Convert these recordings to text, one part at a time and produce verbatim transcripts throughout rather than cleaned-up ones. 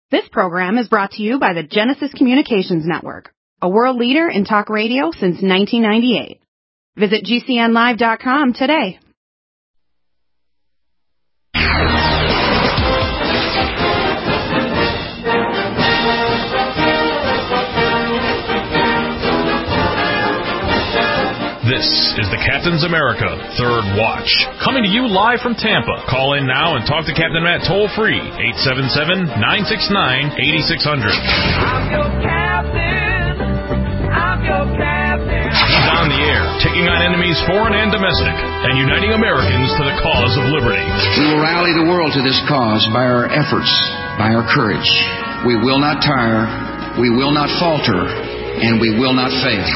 This program is brought to you by the Genesis Communications Network, a world leader in talk radio since nineteen ninety-eight. Visit G C N live dot com today. This is the Captain's America Third Watch, coming to you live from Tampa. Call in now and talk to Captain Matt toll-free, eight seven seven, nine six nine, eight six zero zero. I'm your captain. I'm your captain. He's on the air, taking on enemies foreign and domestic, and uniting Americans to the cause of liberty. We will rally the world to this cause by our efforts, by our courage. We will not tire, we will not falter, and we will not fail.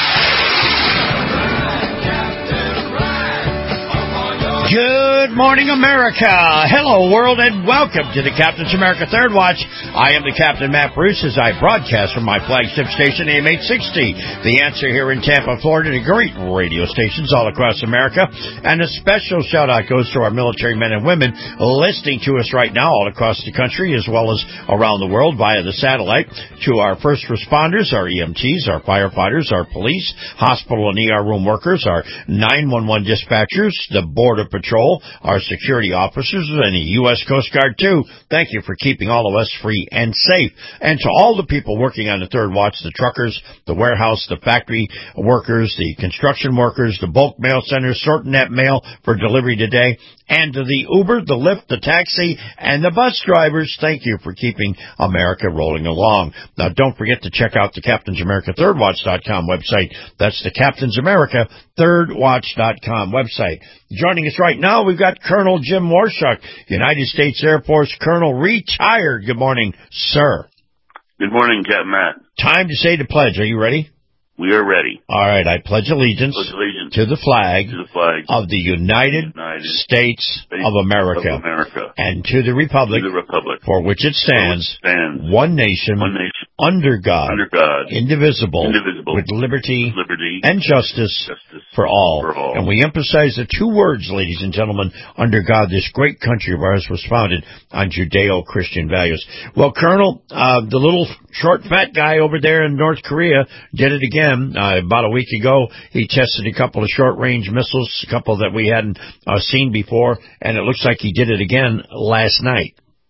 Good morning, America. Hello, world, and welcome to the Captain's America Third Watch. I am the Captain, Matt Bruce, as I broadcast from my flagship station, A M eight sixty. The Answer here in Tampa, Florida, to great radio stations all across America. And a special shout-out goes to our military men and women listening to us right now all across the country, as well as around the world via the satellite. To our first responders, our E M Ts, our firefighters, our police, hospital and E R room workers, our nine one one dispatchers, the Border Patrol, our security officers, and the U S Coast Guard, too. Thank you for keeping all of us free and safe. And to all the people working on the Third Watch, the truckers, the warehouse, the factory workers, the construction workers, the bulk mail centers, sorting that mail for delivery today, and to the Uber, the Lyft, the taxi, and the bus drivers, thank you for keeping America rolling along. Now, don't forget to check out the Captain's America Third Watch dot com website. That's the Captain's America Third Watch dot com website. Joining us right now, we've got Colonel Jim Warshuk, United States Air Force Colonel, retired. Good morning, sir. Good morning, Captain Matt. Time to say the pledge. Are you ready? We are ready. All right, I pledge allegiance, pledge allegiance to the flag, to the flag of the United, United States, States of, America, of America, and to the republic, to the republic for which it stands, which stands one nation, one nation, under God, under God, indivisible, indivisible, with liberty, liberty and justice, justice for, all. for all. And we emphasize the two words, ladies and gentlemen, under God. This great country of ours was founded on Judeo-Christian values. Well, Colonel, uh, the little short, fat guy over there in North Korea did it again. Uh, about a week ago, he tested a couple of short-range missiles, a couple that we hadn't uh, seen before, and it looks like he did it again last night.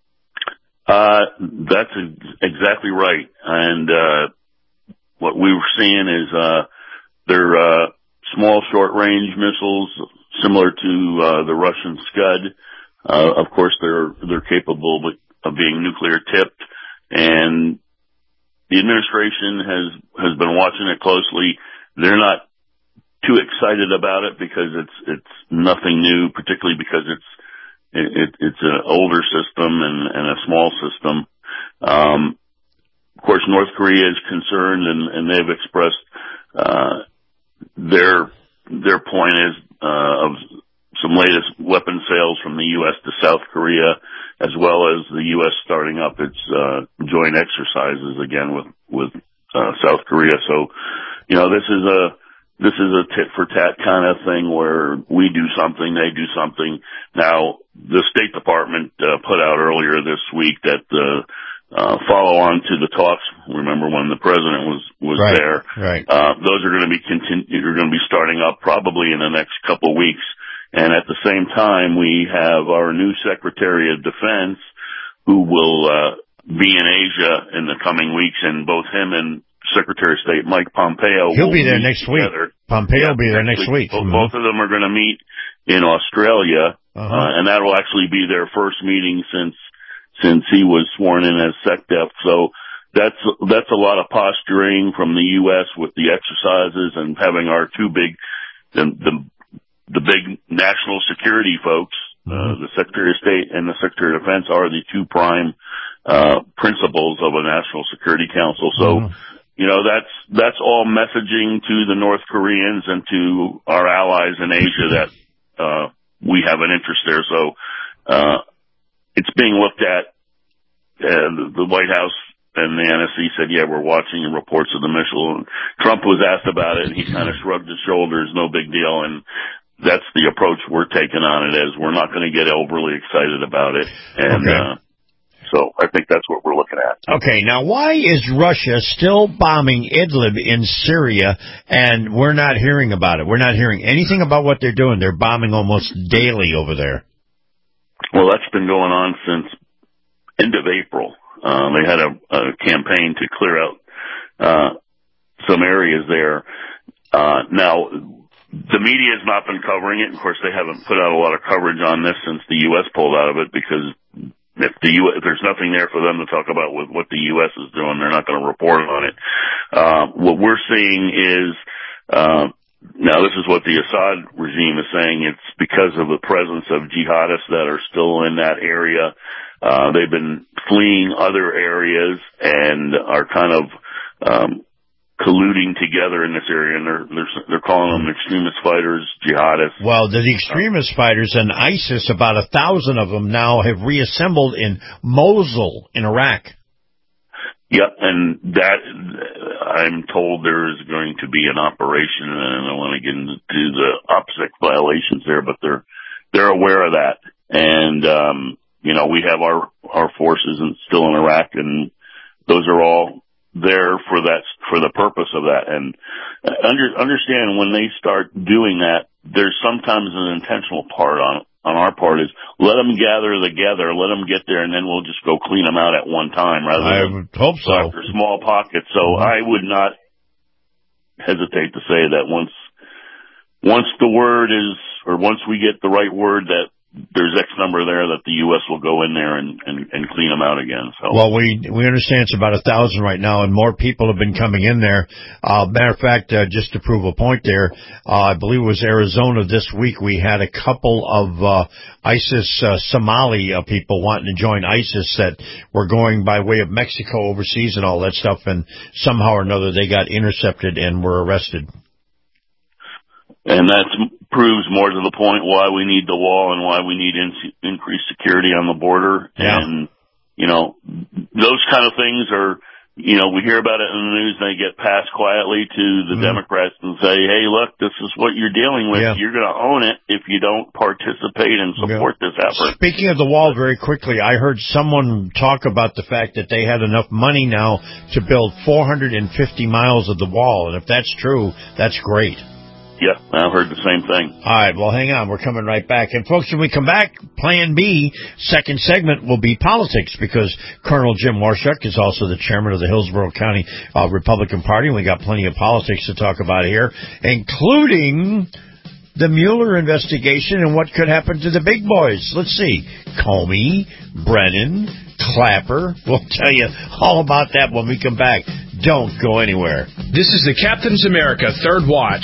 Uh, that's exactly right. And uh, what we were seeing is uh, they're uh, small, short-range missiles, similar to uh, the Russian Scud. Uh, of course, they're they're capable of being nuclear-tipped, and the administration has, has been watching it closely. They're not too excited about it because it's, it's nothing new, particularly because it's, it, it's an older system and, and a small system. Um, of course, North Korea is concerned and, and they've expressed, uh, their, their point is, uh, of some latest weapon sales from the U S to South Korea, as well as the U S starting up its uh, joint exercises again with with uh, South Korea. So, you know, this is a this is a tit for tat kind of thing where we do something, they do something. Now, the State Department uh, put out earlier this week that the uh, follow on to the talks. Remember when the president was was right, there? Right. Uh, those are going to be continu- are going to be starting up probably in the next couple of weeks. And at the same time, we have our new Secretary of Defense who will uh, be in Asia in the coming weeks, and both him and Secretary of State Mike Pompeo He'll will be there meet next together. week. Pompeo yeah, will be there next week. week. Mm-hmm. Both of them are going to meet in Australia, uh-huh. uh, and that will actually be their first meeting since since he was sworn in as SecDef. So that's that's a lot of posturing from the U S with the exercises and having our two big the, the The big national security folks, uh, the Secretary of State and the Secretary of Defense are the two prime, uh, principles of a National Security Council. So, mm-hmm. you know, that's, that's all messaging to the North Koreans and to our allies in Asia that, uh, we have an interest there. So, uh, it's being looked at, and the White House and the N S C said, yeah, we're watching reports of the missile. And Trump was asked about it and he kind of shrugged his shoulders, no big deal. And that's the approach we're taking on it, as we're not going to get overly excited about it. And, okay. uh, so I think that's what we're looking that. Okay, now why is Russia still bombing Idlib in Syria, and we're not hearing about it? We're not hearing anything about what they're doing. They're bombing almost daily over there. Well, that's been going on since end of April. Uh, they had a, a campaign to clear out uh, some areas there. Uh, now, the media has not been covering it. Of course, they haven't put out a lot of coverage on this since the U S pulled out of it, because if the U S, if there's nothing there for them to talk about with what the U S is doing, they're not going to report on it. Uh, what we're seeing is, uh, now this is what the Assad regime is saying. It's because of the presence of jihadists that are still in that area. Uh, they've been fleeing other areas and are kind of, um, colluding together in this area, and they're, they're, they're calling them extremist fighters, jihadists. Well, the extremist fighters and ISIS, about a thousand of them now have reassembled in Mosul in Iraq. Yep, and that, I'm told there is going to be an operation, and I don't want to get into the OPSEC violations there, but they're, they're aware of that. And, um, you know, we have our, our forces in, still in Iraq, and those are all there for that, for the purpose of that. And under, understand when they start doing that, there's sometimes an intentional part on, on our part is let them gather together, let them get there, and then we'll just go clean them out at one time rather I than would hope so. after small pockets. So mm-hmm. I would not hesitate to say that once, once the word is, or once we get the right word that there's X number there, that the U S will go in there and, and, and clean them out again. So, well, we we understand it's about a thousand right now, and more people have been coming in there. Uh, matter of fact, uh, just to prove a point there, uh, I believe it was Arizona this week. We had a couple of uh, ISIS uh, Somali uh, people wanting to join ISIS that were going by way of Mexico overseas and all that stuff, and somehow or another they got intercepted and were arrested. And that proves more to the point why we need the wall and why we need in- increased security on the border. Yeah. And, you know, those kind of things are, you know, we hear about it in the news and they get passed quietly to the mm. Democrats and say, hey, look, this is what you're dealing with. Yeah. You're going to own it if you don't participate and support yeah. this effort. Speaking of the wall, very quickly, I heard someone talk about the fact that they had enough money now to build four hundred fifty miles of the wall. And if that's true, that's great. Yep, I've heard the same thing. All right, well, hang on. We're coming right back. And, folks, when we come back, Plan B, second segment, will be politics, because Colonel Jim Warshuk is also the chairman of the Hillsborough County uh, Republican Party, and we got plenty of politics to talk about here, including the Mueller investigation and what could happen to the big boys. Let's see. Comey, Brennan, Clapper. We'll tell you all about that when we come back. Don't go anywhere. This is the Captain's America Third Watch.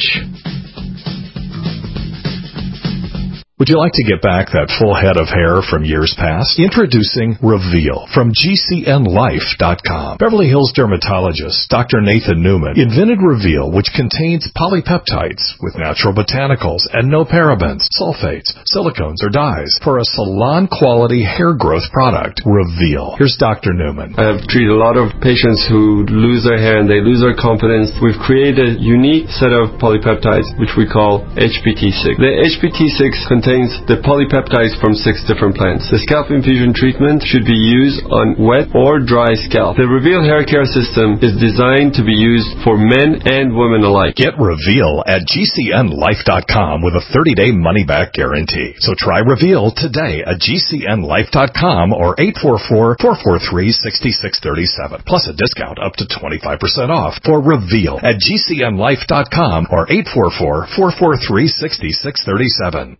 Would you like to get back that full head of hair from years past? Introducing Reveal from G C N Life dot com. Beverly Hills dermatologist Doctor Nathan Newman invented Reveal, which contains polypeptides with natural botanicals and no parabens, sulfates, silicones, or dyes for a salon-quality hair growth product. Reveal. Here's Doctor Newman. I have treated a lot of patients who lose their hair and they lose their confidence. We've created a unique set of polypeptides, which we call H P T six. The H P T six contains the polypeptides from six different plants. The scalp infusion treatment should be used on wet or dry scalp. The Reveal hair care system is designed to be used for men and women alike. Get Reveal at G C N Life dot com with a thirty-day money-back guarantee. So try Reveal today at G C N Life dot com or eight four four, four four three, six six three seven. Plus a discount up to twenty-five percent off for Reveal at G C N Life dot com or eight four four, four four three, six six three seven.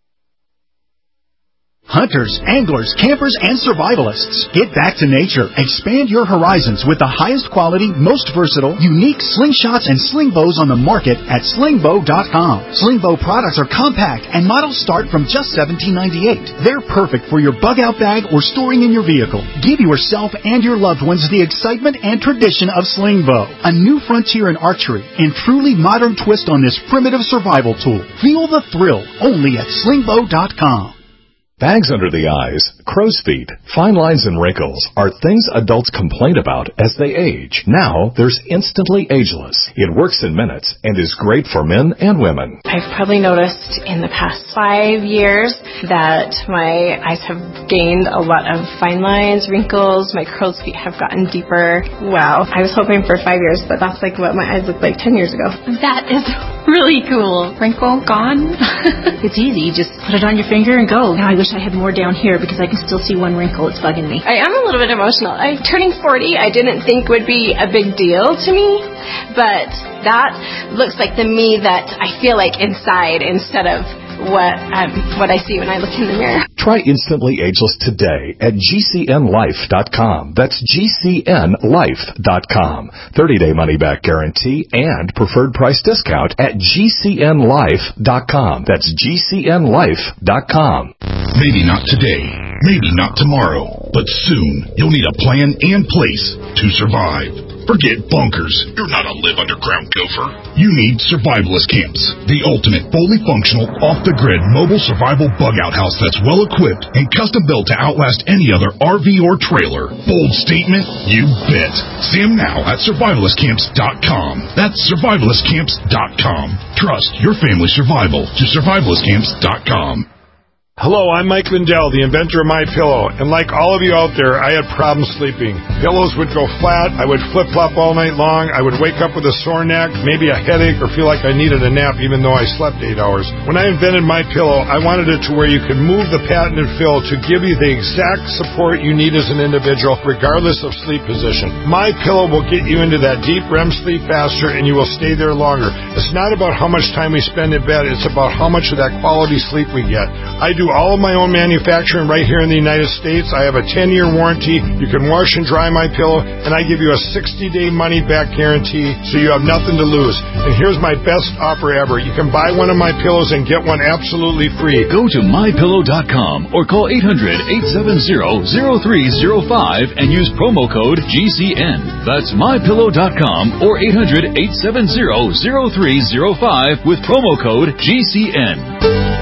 Hunters, anglers, campers, and survivalists. Get back to nature. Expand your horizons with the highest quality, most versatile, unique slingshots and sling bows on the market at sling bow dot com. Sling bow products are compact and models start from just seventeen ninety-eight. They're perfect for your bug-out bag or storing in your vehicle. Give yourself and your loved ones the excitement and tradition of sling bow. A new frontier in archery and truly modern twist on this primitive survival tool. Feel the thrill only at sling bow dot com. Bags under the eyes, crow's feet, fine lines and wrinkles are things adults complain about as they age. Now, there's Instantly Ageless. It works in minutes and is great for men and women. I've probably noticed in the past five years that my eyes have gained a lot of fine lines, wrinkles, my crow's feet have gotten deeper. Wow. I was hoping for five years, but that's like what my eyes looked like ten years ago. That is really cool. Wrinkle gone? It's easy. You just put it on your finger and go. Now I wish I had more down here because I can still see one wrinkle. It's bugging me. I am a little bit emotional. I, turning forty, I didn't think would be a big deal to me, but that looks like the me that I feel like inside instead of what um, what I see when I look in the mirror. Try Instantly Ageless today at G C N life dot com. That's G C N life dot com. thirty-day money-back guarantee and preferred price discount at G C N life dot com. That's G C N life dot com. Maybe not today, maybe not tomorrow, but soon you'll need a plan and place to survive. Forget bunkers. You're not a live underground gopher. You need survivalist camps, the ultimate fully functional, off-the-grid mobile survival bug-out house that's well-equipped and custom-built to outlast any other R V or trailer. Bold statement? You bet. See them now at survivalist camps dot com. That's survivalist camps dot com. Trust your family's survival to survivalist camps dot com. Hello, I'm Mike Lindell, the inventor of MyPillow, and like all of you out there, I had problems sleeping. Pillows would go flat, I would flip-flop all night long, I would wake up with a sore neck, maybe a headache, or feel like I needed a nap even though I slept eight hours. When I invented MyPillow, I wanted it to where you could move the patented fill to give you the exact support you need as an individual, regardless of sleep position. MyPillow will get you into that deep R E M sleep faster, and you will stay there longer. It's not about how much time we spend in bed, it's about how much of that quality sleep we get. I do all of my own manufacturing right here in the United States. I have a ten-year warranty. You can wash and dry my pillow, and I give you a sixty-day money-back guarantee, so you have nothing to lose. And here's my best offer ever. You can buy one of my pillows and get one absolutely free. Go to my pillow dot com or call eight hundred, eight seven zero, zero three zero five and use promo code G C N. That's my pillow dot com or eight hundred, eight seven zero, zero three zero five with promo code G C N.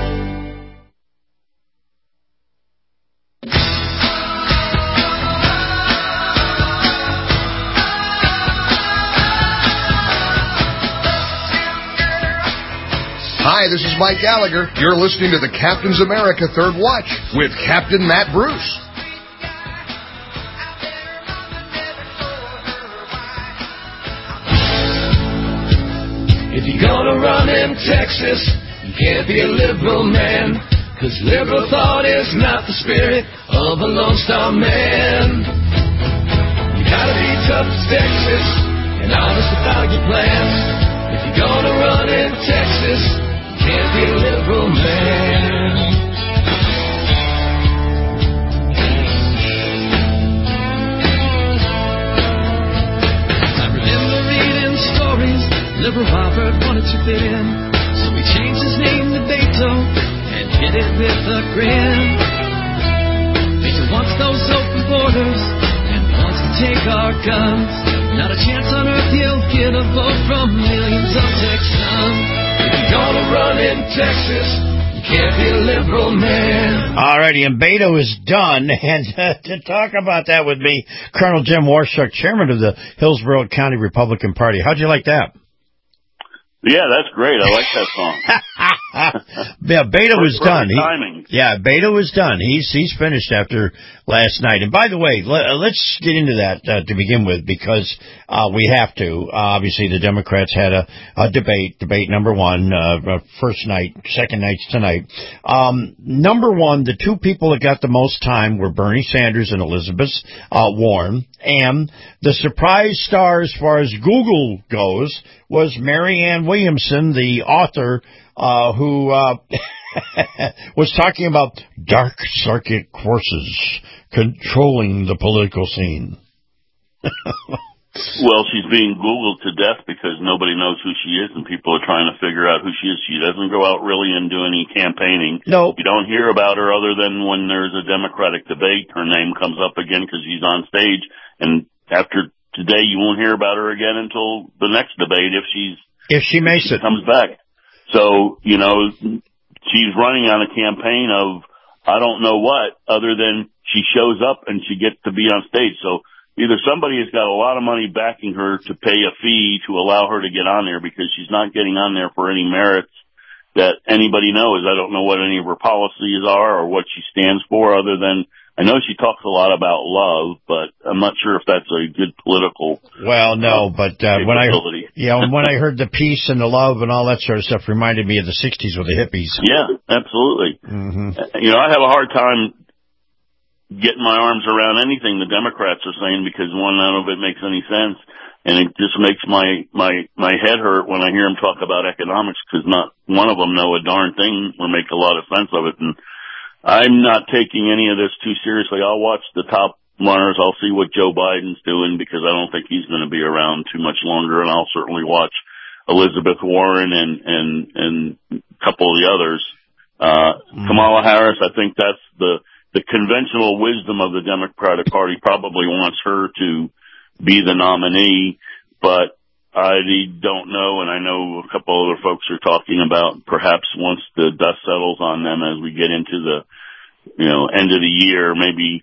Hi, this is Mike Gallagher. You're listening to the Captain's America Third Watch with Captain Matt Bruce. If you're gonna run in Texas, you can't be a liberal man, 'cause liberal thought is not the spirit of a Lone Star man. You gotta be tough as Texas and honest about your plans. If you're gonna run in Texas, can't be a liberal man. I remember reading stories, liberal Robert wanted to fit in, so he changed his name to Beto and hit it with a grin. Beto wants those open borders and wants to take our guns. Not a chance on earth he'll get a vote from millions of Texans. If you're gonna run in Texas, you can't be a liberal man. All righty, and Beto is done. And uh, to talk about that with me, Colonel Jim Warshaw, chairman of the Hillsborough County Republican Party. How'd you like that? Yeah, that's great. I like that song. Yeah, Beto is done. He, timing. yeah, Beto is done. He's he's finished after last night. And by the way, let, let's get into that uh, to begin with, because uh, we have to. Uh, obviously, the Democrats had a, a debate, debate number one, uh, first night, second night's tonight. Um, number one, the two people that got the most time were Bernie Sanders and Elizabeth uh, Warren. And the surprise star as far as Google goes was Marianne Williamson, the author, uh, who uh, was talking about dark circuit forces controlling the political scene. Well, she's being Googled to death because nobody knows who she is, and people are trying to figure out who she is. She doesn't go out really and do any campaigning. No. You don't hear about her other than when there's a Democratic debate. Her name comes up again because she's on stage, and after today, you won't hear about her again until the next debate if she's if she makes if she it comes back. So, you know, she's running on a campaign of I don't know what, other than she shows up and she gets to be on stage. So either somebody has got a lot of money backing her to pay a fee to allow her to get on there because she's not getting on there for any merits that anybody knows. I don't know what any of her policies are or what she stands for, other than I know she talks a lot about love, but I'm not sure if that's a good political. Well, no, but uh, when I yeah, when I heard the peace and the love and all that sort of stuff, reminded me of the sixties with the hippies. Yeah, absolutely. Mm-hmm. You know, I have a hard time getting my arms around anything the Democrats are saying because one, none of it makes any sense, and it just makes my my my head hurt when I hear them talk about economics because not one of them know a darn thing or make a lot of sense of it. And I'm not taking any of this too seriously. I'll watch the top runners. I'll see what Joe Biden's doing because I don't think he's going to be around too much longer. And I'll certainly watch Elizabeth Warren and, and, and a couple of the others. Uh, mm. Kamala Harris, I think that's the, the conventional wisdom of the Democratic Party probably wants her to be the nominee, but I don't know, and I know a couple other folks are talking about perhaps once the dust settles on them as we get into the, you know, end of the year, maybe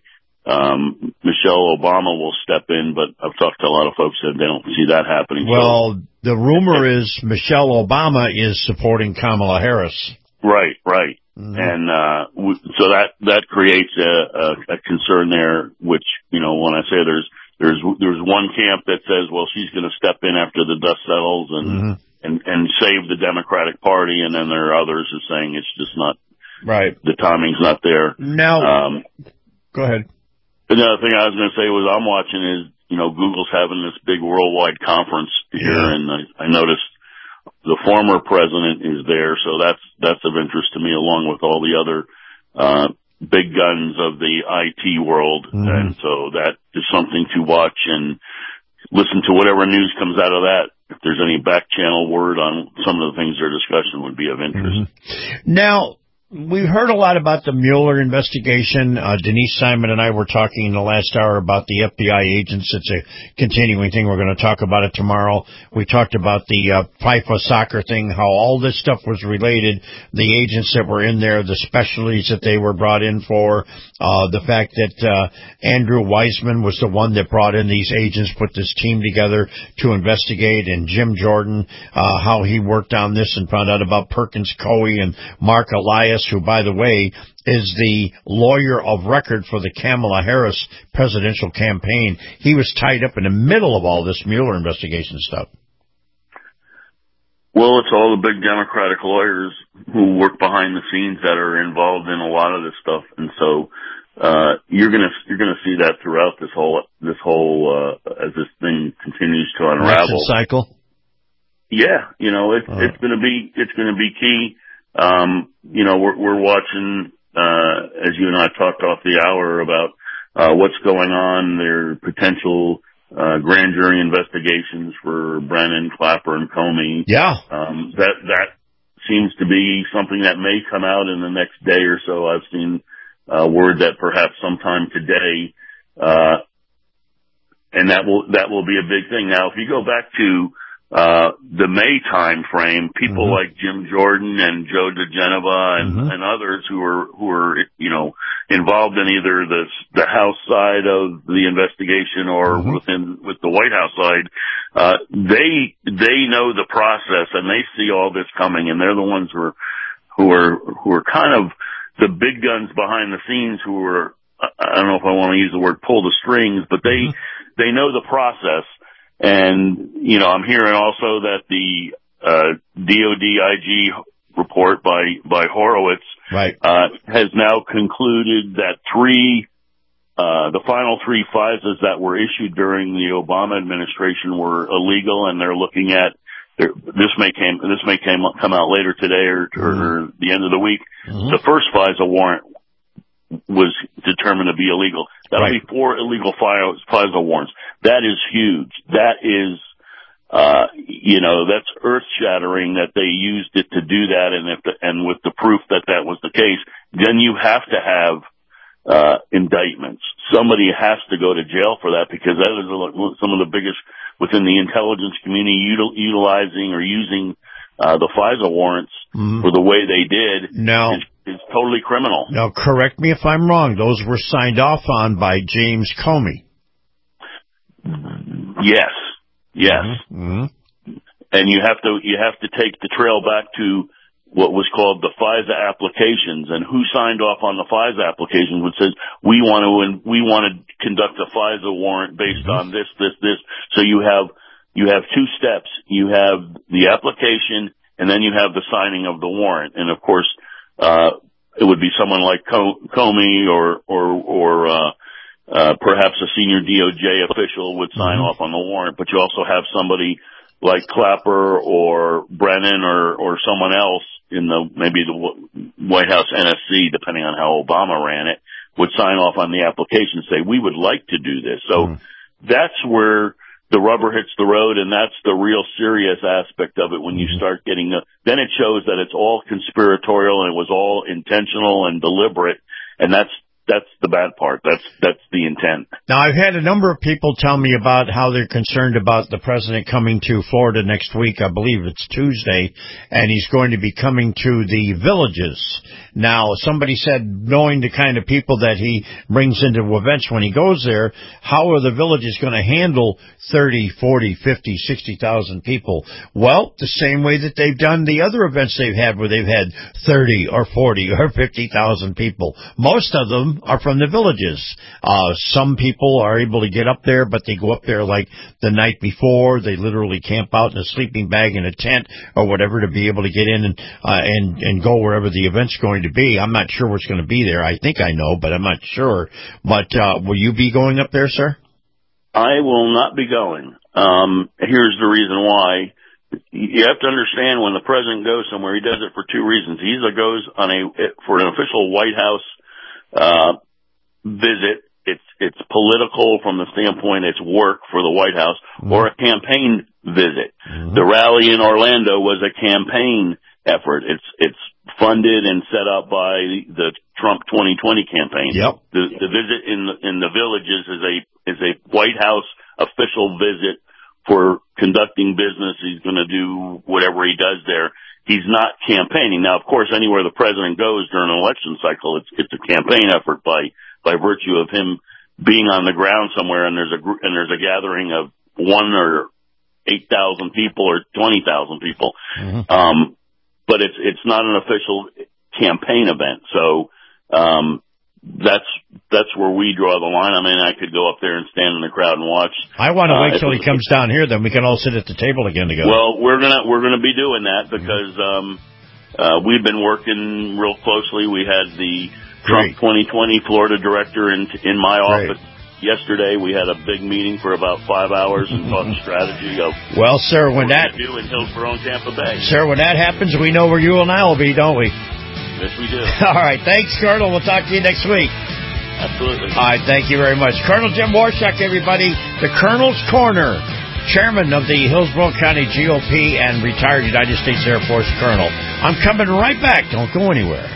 um Michelle Obama will step in, but I've talked to a lot of folks that they don't see that happening. Well, so, the rumor is Michelle Obama is supporting Kamala Harris. Right, right. Mm-hmm. And uh w- so that that creates a, a, a concern there, which, you know, when I say there's There's there's one camp that says, well, she's going to step in after the dust settles and, mm-hmm. and and save the Democratic Party, and then there are others who are saying it's just not right. The timing's not there. Now, um, go ahead. Another thing I was going to say was I'm watching is, you know, Google's having this big worldwide conference here, yeah. and I, I noticed the former president is there, so that's that's of interest to me, along with all the other uh big guns of the I T world. Mm-hmm. And so that is something to watch and listen to whatever news comes out of that. If there's any back channel word on some of the things they're discussing would be of interest. Mm-hmm. Now, we've heard a lot about the Mueller investigation. Uh, Denise Simon and I were talking in the last hour about the F B I agents. It's a continuing thing. We're going to talk about it tomorrow. We talked about the uh, FIFA soccer thing, how all this stuff was related, the agents that were in there, the specialties that they were brought in for, uh, the fact that uh, Andrew Weissman was the one that brought in these agents, put this team together to investigate, and Jim Jordan, uh, how he worked on this and found out about Perkins Coie and Mark Elias, who, by the way, is the lawyer of record for the Kamala Harris presidential campaign. He was tied up in the middle of all this Mueller investigation stuff. Well, it's all the big Democratic lawyers who work behind the scenes that are involved in a lot of this stuff, and so uh you're gonna you're gonna see that throughout this whole this whole uh as this thing continues to unravel. Election cycle. Yeah, you know it's uh. it's gonna be it's gonna be key. Um, you know, we're, we're watching, uh, as you and I talked off the hour about, uh, what's going on, their potential, uh, grand jury investigations for Brennan, Clapper, and Comey. Yeah. Um, that, that seems to be something that may come out in the next day or so. I've seen, uh, word that perhaps sometime today, uh, and that will, that will be a big thing. Now, if you go back to, Uh, the May time frame, people mm-hmm. like Jim Jordan and Joe DeGenova and, mm-hmm. and others who were, who were, you know, involved in either the, the House side of the investigation or mm-hmm. within, with the White House side, uh, they, they know the process and they see all this coming, and they're the ones who are, who are, who are kind of the big guns behind the scenes who are, I don't know if I want to use the word pull the strings, but they, mm-hmm. they know the process. And, you know, I'm hearing also that the, uh, D O D I G report by, by Horowitz, right. uh, has now concluded that three, uh, the final three FISAs that were issued during the Obama administration were illegal, and they're looking at, this may came, this may came, come out later today or, or mm-hmm. the end of the week. Mm-hmm. The first FISA warrant was determined to be illegal. That'll right. be four illegal FISA warrants. That is huge. That is, uh, you know, that's earth shattering that they used it to do that. And if the, and with the proof that that was the case, then you have to have, uh, indictments. Somebody has to go to jail for that, because that is some of the biggest within the intelligence community util, utilizing or using uh, the FISA warrants mm. for the way they did no. is, is totally criminal. Now, correct me if I'm wrong. Those were signed off on by James Comey. Yes. Yes. Mm-hmm. And you have to, you have to take the trail back to what was called the FISA applications, and who signed off on the FISA applications, which says we want to, we want to conduct a FISA warrant based mm-hmm. on this, this, this. So you have, you have two steps. You have the application, and then you have the signing of the warrant. And of course, uh, it would be someone like Comey or, or, or, uh, uh, perhaps a senior D O J official would sign mm-hmm. off on the warrant, but you also have somebody like Clapper or Brennan or, or someone else in the, maybe the White House N S C, depending on how Obama ran it, would sign off on the application and say, we would like to do this. So mm. that's where the rubber hits the road, and that's the real serious aspect of it when you start getting, a, then it shows that it's all conspiratorial and it was all intentional and deliberate, and that's, That's the bad part. That's that's the intent. Now, I've had a number of people tell me about how they're concerned about the president coming to Florida next week. I believe it's Tuesday, and he's going to be coming to the villages. Now, somebody said, knowing the kind of people that he brings into events when he goes there, how are the villages going to handle thirty, forty, fifty, sixty thousand people? Well, the same way that they've done the other events they've had where they've had thirty or forty or fifty thousand people. Most of them are from the villages. Uh, some people are able to get up there, but they go up there like the night before. They literally camp out in a sleeping bag in a tent or whatever to be able to get in and, uh, and, and go wherever the event's going to be. I'm not sure what's going to be there. I think I know, but I'm not sure. But, uh, will you be going up there, sir? I will not be going. Um, here's the reason why. You have to understand, when the president goes somewhere, he does it for two reasons. He either goes on a, for an official White House Uh, visit, it's, it's political from the standpoint it's work for the White House, mm-hmm. or a campaign visit. Mm-hmm. The rally in Orlando was a campaign effort. It's, it's funded and set up by the Trump twenty twenty campaign. Yep. The, the visit in the, in the villages is a, is a White House official visit for conducting business. He's going to do whatever he does there. He's not campaigning. Now, of course, anywhere the president goes during an election cycle, it's, it's a campaign effort by, by virtue of him being on the ground somewhere, and there's a, and there's a gathering of one or eight thousand people or twenty thousand people. Mm-hmm. Um, but it's, it's not an official campaign event. So, um, that's, that's where we draw the line. I mean, I could go up there and stand in the crowd and watch. I want to uh, wait till he comes down here, then we can all sit at the table again together. Well, we're gonna, we're gonna be doing that because, um, uh, we've been working real closely. We had the Trump Great. twenty twenty Florida director in, in my office. Great. Yesterday, we had a big meeting for about five hours and talked strategy of well, sir, when what that we're gonna do in Hillsborough and Tampa Bay. Sir, when that happens, we know where you and I will be, don't we? Yes, we do. All right. Thanks, Colonel. We'll talk to you next week. Absolutely. All right. Thank you very much. Colonel Jim Warshak, everybody. The Colonel's Corner, chairman of the Hillsborough County G O P and retired United States Air Force colonel. I'm coming right back. Don't go anywhere.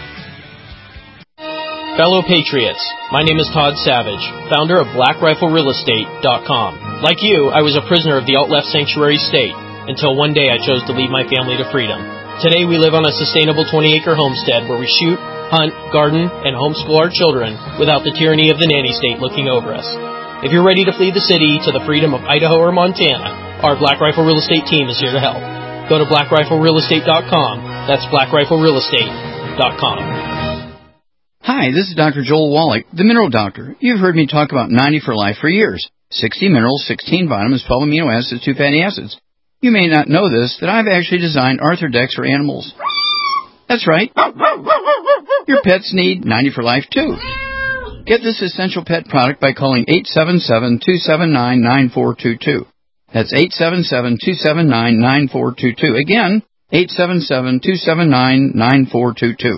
Fellow Patriots, my name is Todd Savage, founder of Black Rifle Real Estate dot com. Like you, I was a prisoner of the alt-left sanctuary state until one day I chose to lead my family to freedom. Today we live on a sustainable twenty-acre homestead where we shoot, hunt, garden, and homeschool our children without the tyranny of the nanny state looking over us. If you're ready to flee the city to the freedom of Idaho or Montana, our Black Rifle Real Estate team is here to help. Go to Black Rifle Real Estate dot com. That's Black Rifle Real Estate dot com. Hi, this is Doctor Joel Wallach, the Mineral Doctor. You've heard me talk about ninety for Life for years. sixty minerals, sixteen vitamins, twelve amino acids, two fatty acids. You may not know this, that I've actually designed Arthrodex for animals. That's right. Your pets need ninety for Life, too. Get this essential pet product by calling eight seven seven, two seven nine, nine four two two. That's eight seven seven, two seven nine, nine four two two. Again, eight seven seven, two seven nine, nine four two two.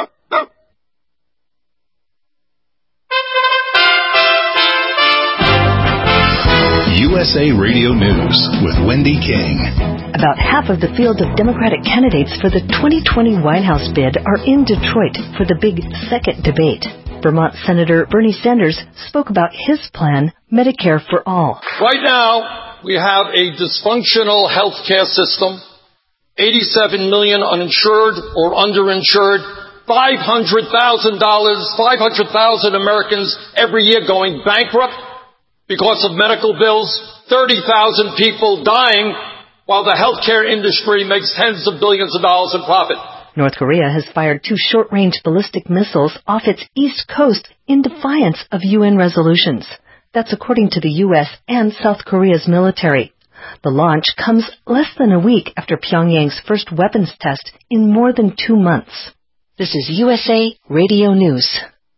U S A Radio News with Wendy King. About half of the field of Democratic candidates for the twenty twenty White House bid are in Detroit for the big second debate. Vermont Senator Bernie Sanders spoke about his plan, Medicare for All. Right now, we have a dysfunctional health care system eighty-seven million uninsured or underinsured, five hundred thousand dollars, five hundred thousand Americans every year going bankrupt because of medical bills, thirty thousand people dying while the healthcare industry makes tens of billions of dollars in profit. North Korea has fired two short-range ballistic missiles off its east coast in defiance of U N resolutions. That's according to the U S and South Korea's military. The launch comes less than a week after Pyongyang's first weapons test in more than two months. This is U S A Radio News.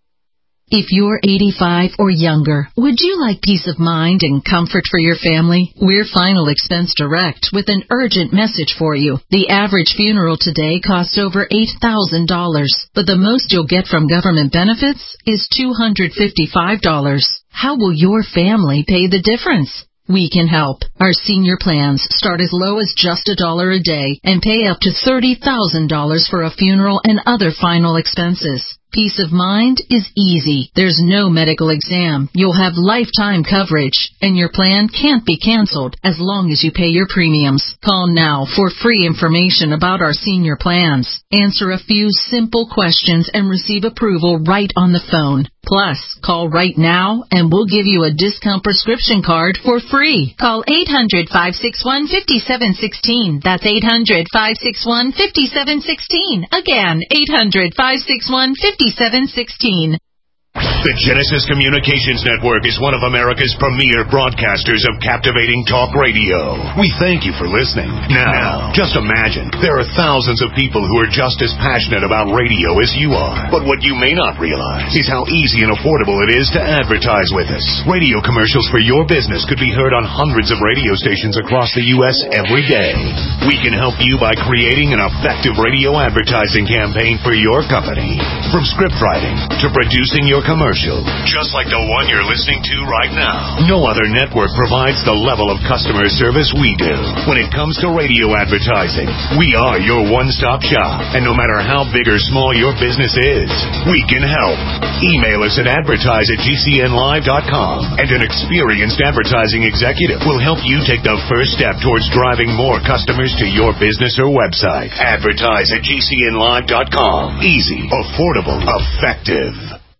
If you're eighty-five or younger, would you like peace of mind and comfort for your family? We're Final Expense Direct with an urgent message for you. The average funeral today costs over eight thousand dollars, but the most you'll get from government benefits is two hundred fifty-five dollars. How will your family pay the difference? We can help. Our senior plans start as low as just a dollar a day and pay up to thirty thousand dollars for a funeral and other final expenses. Peace of mind is easy. There's no medical exam. You'll have lifetime coverage, and your plan can't be canceled as long as you pay your premiums. Call now for free information about our senior plans. Answer a few simple questions and receive approval right on the phone. Plus, call right now and we'll give you a discount prescription card for free. Call eight hundred, five six one, five seven one six. That's eight hundred, five six one, five seven one six. Again, eight hundred, five six one, five seven one six. The Genesis Communications Network is one of America's premier broadcasters of captivating talk radio. We thank you for listening. Now, just imagine, there are thousands of people who are just as passionate about radio as you are. But what you may not realize is how easy and affordable it is to advertise with us. Radio commercials for your business could be heard on hundreds of radio stations across the U S every day. We can help you by creating an effective radio advertising campaign for your company. From script writing to producing your commercial, just like the one you're listening to right now. No other network provides the level of customer service we do. When it comes to radio advertising, we are your one-stop shop. And no matter how big or small your business is, we can help. Email us at advertise at G C N live dot com, and an experienced advertising executive will help you take the first step towards driving more customers to your business or website. Advertise at G C N live dot com. Easy, affordable, effective.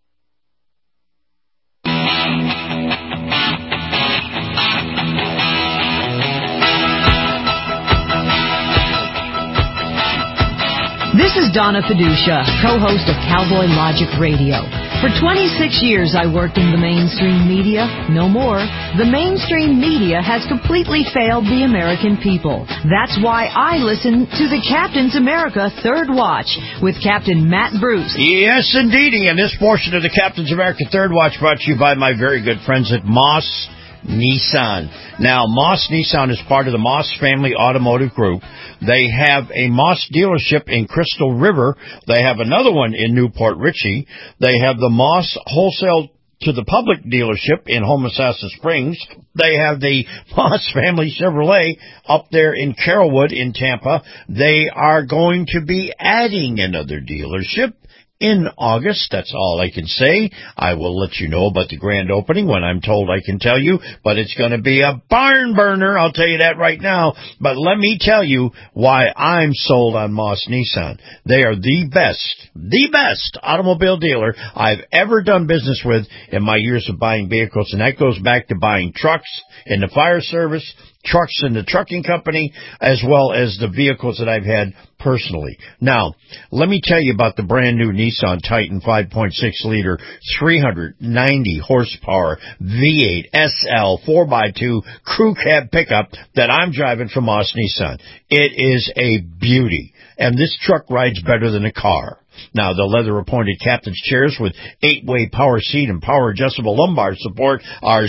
This is Donna Fiducia, co-host of Cowboy Logic Radio. For twenty-six years, I worked in the mainstream media. No more. The mainstream media has completely failed the American people. That's why I listen to the Captain's America Third Watch with Captain Matt Bruce. Yes, indeedy. And this portion of the Captain's America Third Watch brought to you by my very good friends at Moss Nissan. Now, Moss Nissan is part of the Moss Family Automotive Group. They have a Moss dealership in Crystal River. They have another one in Newport Richey. They have the Moss Wholesale to the Public dealership in Homosassa Springs. They have the Moss Family Chevrolet up there in Carrollwood in Tampa. They are going to be adding another dealership in August. That's all I can say. I will let you know about the grand opening when I'm told I can tell you, but it's going to be a barn burner, I'll tell you that right now. But let me tell you why I'm sold on Moss Nissan. They are the best, the best automobile dealer I've ever done business with in my years of buying vehicles, and that goes back to buying trucks in the fire service, trucks in the trucking company, as well as the vehicles that I've had personally. Now, let me tell you about the brand new Nissan Titan five point six liter, three hundred ninety horsepower V eight S L four by two crew cab pickup that I'm driving from Moss Nissan. It is a beauty, and this truck rides better than a car. Now, the leather-appointed captain's chairs with eight-way power seat and power-adjustable lumbar support are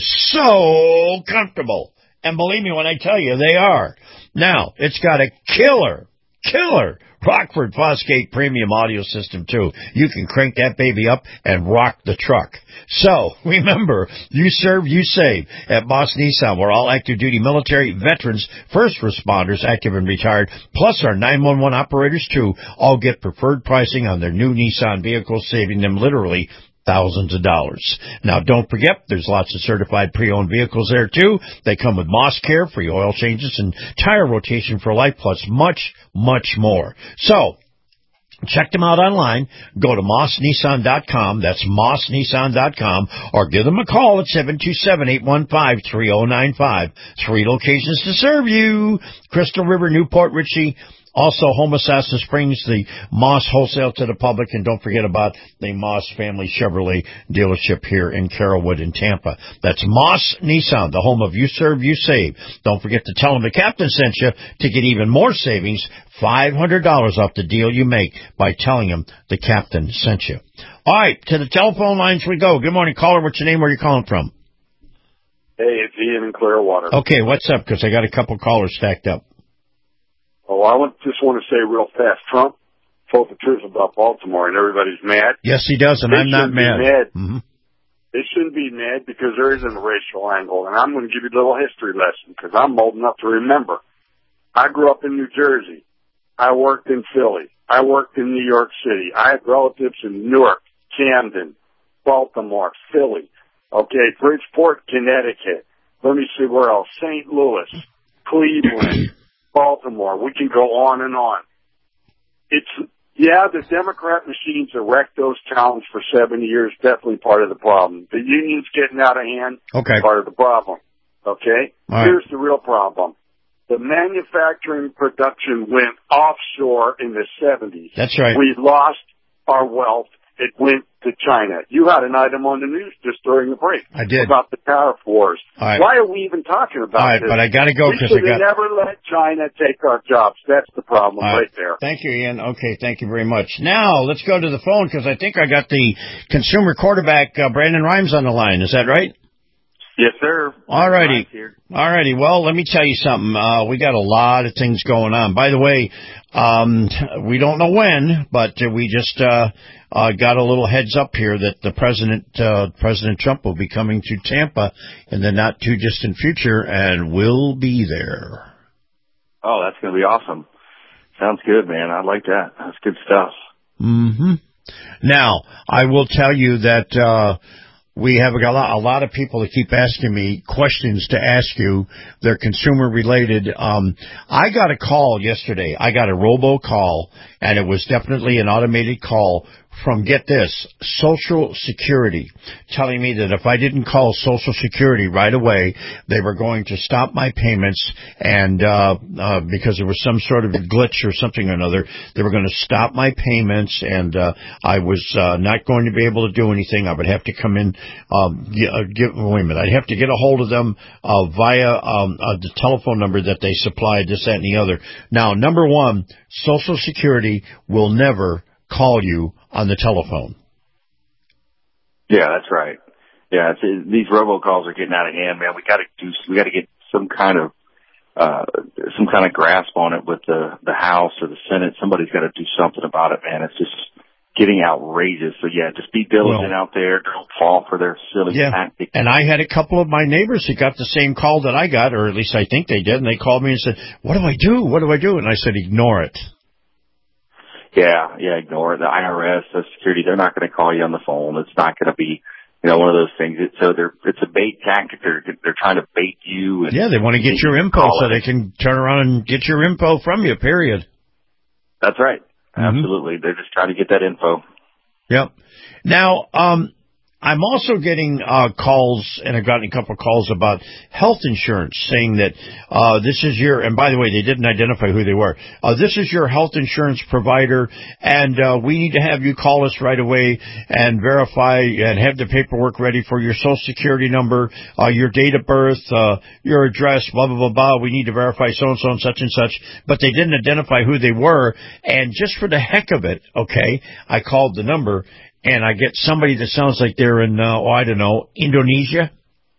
so comfortable. And believe me when I tell you, they are. Now, it's got a killer, killer Rockford Fosgate premium audio system, too. You can crank that baby up and rock the truck. So, remember, you serve, you save at Moss Nissan, where all active duty military, veterans, first responders, active and retired, plus our nine one one operators, too, all get preferred pricing on their new Nissan vehicles, saving them literally thousands of dollars. Now, don't forget, there's lots of certified pre-owned vehicles there, too. They come with Moss Care, free oil changes, and tire rotation for life, plus much, much more. So, check them out online. Go to moss nissan dot com. That's moss nissan dot com. Or give them a call at seven two seven, eight one five, three zero nine five. Three locations to serve you. Crystal River, Newport, Richie. Also, Homosassa Springs, the Moss wholesale to the public. And don't forget about the Moss Family Chevrolet dealership here in Carrollwood in Tampa. That's Moss Nissan, the home of You Serve, You Save. Don't forget to tell them the captain sent you to get even more savings, five hundred dollars off the deal you make by telling them the captain sent you. All right, to the telephone lines we go. Good morning, caller. What's your name? Where are you calling from? Hey, it's Ian in Clearwater. Okay, what's up? Because I got a couple callers stacked up. Oh, I want, just want to say real fast, Trump told the truth about Baltimore, and everybody's mad. Yes, he does, and they I'm not mad. mad. Mm-hmm. They shouldn't be mad because there isn't a racial angle, and I'm going to give you a little history lesson because I'm old enough to remember. I grew up in New Jersey. I worked in Philly. I worked in New York City. I had relatives in Newark, Camden, Baltimore, Philly, okay, Bridgeport, Connecticut. Let me see where else. Saint Louis, Cleveland, Baltimore. We can go on and on. It's, yeah, the Democrat machines that wrecked those towns for seventy years, definitely part of the problem. The union's getting out of hand, okay, part of the problem. Okay? All Here's right. the real problem. The manufacturing production went offshore in the seventies. That's right. We lost our wealth. It went to China. You had an item on the news just during the break. I did. About the tariff wars. All right. Why are we even talking about All right, this? but I got to go We because I should have got. never let China take our jobs. That's the problem All right there. Thank you, Ian. Okay, thank you very much. Now, let's go to the phone because I think I got the consumer quarterback, uh, Brandon Rhymes, on the line. Is that right? Yes, sir. All righty. All righty. Well, let me tell you something. Uh, we got a lot of things going on. By the way, um, we don't know when, but uh, we just uh, uh, got a little heads up here that the president, uh, President Trump, will be coming to Tampa in the not too distant future, and we'll be there. Oh, that's going to be awesome. Sounds good, man. I like that. That's good stuff. Mm-hmm. Now, I will tell you that uh, we have a lot, a lot of people that keep asking me questions to ask you. They're consumer related. Um, I got a call yesterday. I got a robo call, and it was definitely an automated call from, get this, Social Security, telling me that if I didn't call Social Security right away, they were going to stop my payments, and uh, uh because there was some sort of glitch or something or another, they were going to stop my payments, and uh I was uh, not going to be able to do anything. I would have to come in, um, give, wait a minute, I'd have to get a hold of them uh, via um, uh, the telephone number that they supplied, this, that, and the other. Now, number one, Social Security will never call you on the telephone. Yeah, that's right. Yeah, it's, it, these robocalls are getting out of hand, man. We got to do. We got to get some kind of uh some kind of grasp on it with the the House or the Senate. Somebody's got to do something about it, man. It's just getting outrageous. So yeah, just be diligent well, out there. Don't fall for their silly yeah. tactics. And I had a couple of my neighbors who got the same call that I got, or at least I think they did, and they called me and said, "What do I do? What do I do?" And I said, "Ignore it." Yeah, yeah, ignore it. The I R S, Social Security, they're not going to call you on the phone. It's not going to be, you know, one of those things. It, so they're, it's a bait tactic. They're, they're trying to bait you. And yeah, they want to get your info so it. they can turn around and get your info from you, period. That's right. Mm-hmm. Absolutely. They're just trying to get that info. Yep. Now, um, I'm also getting uh, calls, and I've gotten a couple of calls about health insurance, saying that uh, this is your, and by the way, they didn't identify who they were. Uh, this is your health insurance provider, and uh, we need to have you call us right away and verify and have the paperwork ready for your Social Security number, uh, your date of birth, uh, your address, blah, blah, blah, blah. We need to verify so-and-so and such and such, but they didn't identify who they were, and just for the heck of it, okay, I called the number, and I get somebody that sounds like they're in, uh, oh, I don't know, Indonesia.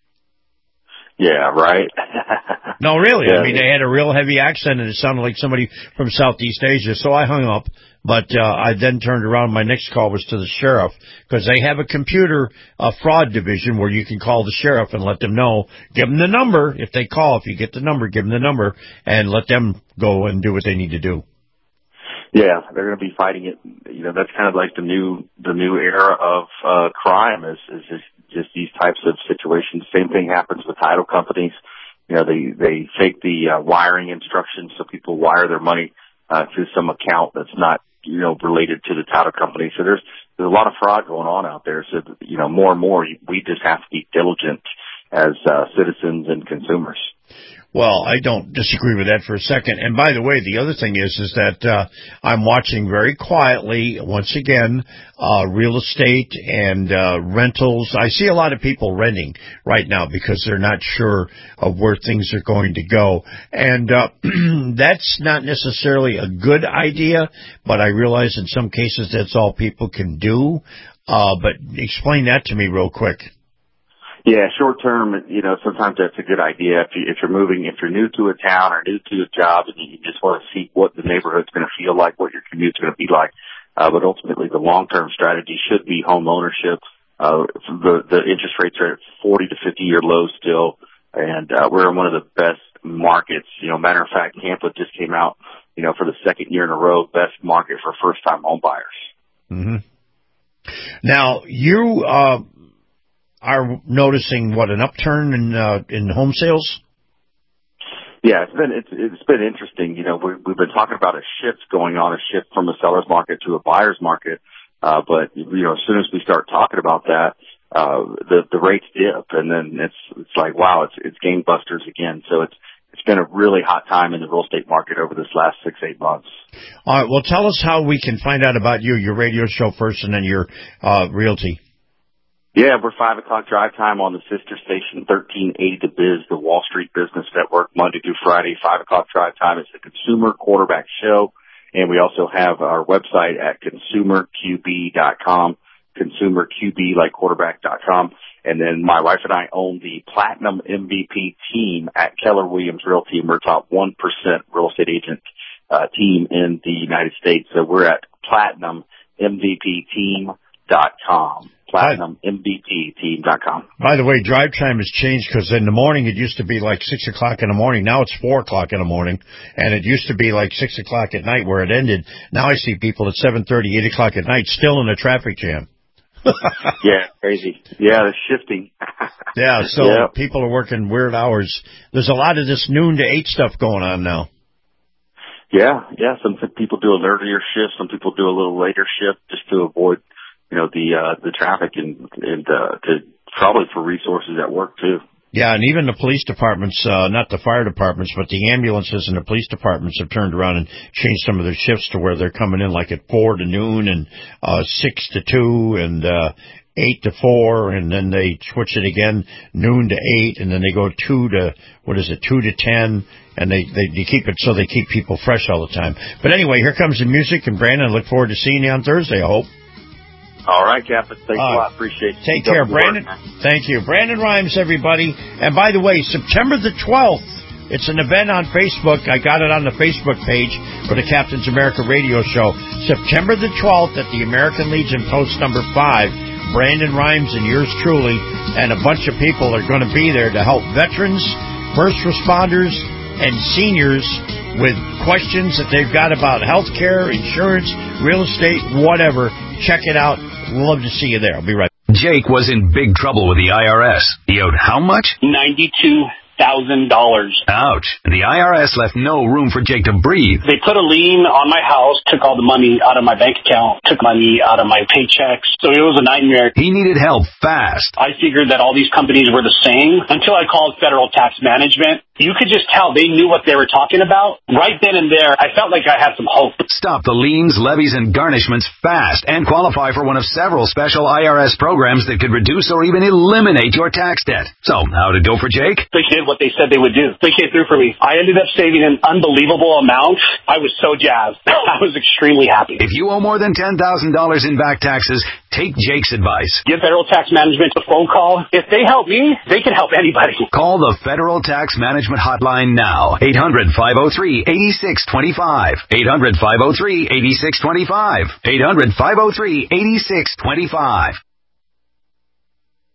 Yeah, right. No, really. Yeah. I mean, they had a real heavy accent, and it sounded like somebody from Southeast Asia. So I hung up, but uh, I then turned around. My next call was to the sheriff, because they have a computer uh, fraud division where you can call the sheriff and let them know. Give them the number. If they call, if you get the number, give them the number, and let them go and do what they need to do. Yeah, they're going to be fighting it. You know, that's kind of like the new the new era of uh, crime is, is just, just these types of situations. Same thing happens with title companies. You know, they they fake the uh, wiring instructions so people wire their money uh, to some account that's not, you know, related to the title company. So there's there's a lot of fraud going on out there. So, you know, more and more we just have to be diligent as uh, citizens and consumers. Well, I don't disagree with that for a second. And by the way, the other thing is, is that, uh, I'm watching very quietly, once again, uh, real estate and, uh, rentals. I see a lot of people renting right now because they're not sure of where things are going to go. And, uh, that's not necessarily a good idea, but I realize in some cases that's all people can do. Uh, but explain that to me real quick. Yeah, short term, you know, sometimes that's a good idea. If, you, if you're moving, if you're new to a town or new to a job and you just want to see what the neighborhood's going to feel like, what your commute's going to be like. Uh, but ultimately the long-term strategy should be home ownership. Uh, the, the interest rates are at forty to fifty year lows still. And, uh, we're in one of the best markets. You know, matter of fact, Tampa just came out, you know, for the second year in a row, best market for first time home buyers. Mm-hmm. Now you, uh, are noticing what an upturn in uh, in home sales? Yeah, it's been it's, it's been interesting. You know, we, we've been talking about a shift going on, a shift from a seller's market to a buyer's market. Uh, but you know, as soon as we start talking about that, uh, the the rates dip, and then it's it's like wow, it's it's gangbusters again. So it's it's been a really hot time in the real estate market over this last six eight months. All right, well, tell us how we can find out about you, your radio show first, and then your uh, realty. Yeah, we're five o'clock drive time on the sister station, thirteen eighty The Biz, the Wall Street Business Network, Monday through Friday. Five o'clock drive time is the Consumer Quarterback Show. And we also have our website at consumer q b dot com, consumer q b like quarterback dot com. And then my wife and I own the Platinum M V P team at Keller Williams Realty. We're top one percent real estate agent, uh, team in the United States. So we're at platinum m v p team dot com. platinum m v p team dot com. By the way, drive time has changed because in the morning it used to be like six o'clock in the morning. Now it's four o'clock in the morning, and it used to be like six o'clock at night where it ended. Now I see people at seven thirty, eight o'clock at night still in a traffic jam. Yeah, crazy. Yeah, it's shifting. Yeah, so yeah. People are working weird hours. There's a lot of this noon to eight stuff going on now. Yeah, yeah. Some people do an earlier shift. Some people do a little later shift just to avoid, you know, the uh, the traffic and and uh, to probably for resources at work too. Yeah, and even the police departments, uh, not the fire departments, but the ambulances and the police departments have turned around and changed some of their shifts to where they're coming in like at four to noon and uh, six to two and uh, eight to four, and then they switch it again noon to eight, and then they go two to what is it, two to ten. And they, they, they keep it so they keep people fresh all the time. But anyway, here comes the music, and Brandon, I look forward to seeing you on Thursday, I hope. All right, Captain. Thanks uh, a lot. Appreciate it. Take care, Brandon. Work. Thank you. Brandon Rhymes, everybody. And by the way, September the twelfth, it's an event on Facebook. I got it on the Facebook page for the Captain's America radio show. September the twelfth at the American Legion Post number five. Brandon Rhymes and yours truly and a bunch of people are going to be there to help veterans, first responders, and seniors with questions that they've got about health care, insurance, real estate, whatever. Check it out. Love to see you there. I'll be right back. Jake was in big trouble with the I R S. He owed how much? ninety-two thousand dollars. Ouch. The I R S left no room for Jake to breathe. They put a lien on my house, took all the money out of my bank account, took money out of my paychecks. So it was a nightmare. He needed help fast. I figured that all these companies were the same until I called Federal Tax Management. You could just tell they knew what they were talking about. Right then and there, I felt like I had some hope. Stop the liens, levies, and garnishments fast and qualify for one of several special I R S programs that could reduce or even eliminate your tax debt. So, how'd it go for Jake? They did what they said they would do. They came through for me. I ended up saving an unbelievable amount. I was so jazzed. I was extremely happy. If you owe more than ten thousand dollars in back taxes, take Jake's advice. Give Federal Tax Management a phone call. If they help me, they can help anybody. Call the Federal Tax Management hotline now. eight hundred, five oh three, eight six two five. eight hundred, five oh three, eight six two five. eight hundred, five oh three, eight six two five.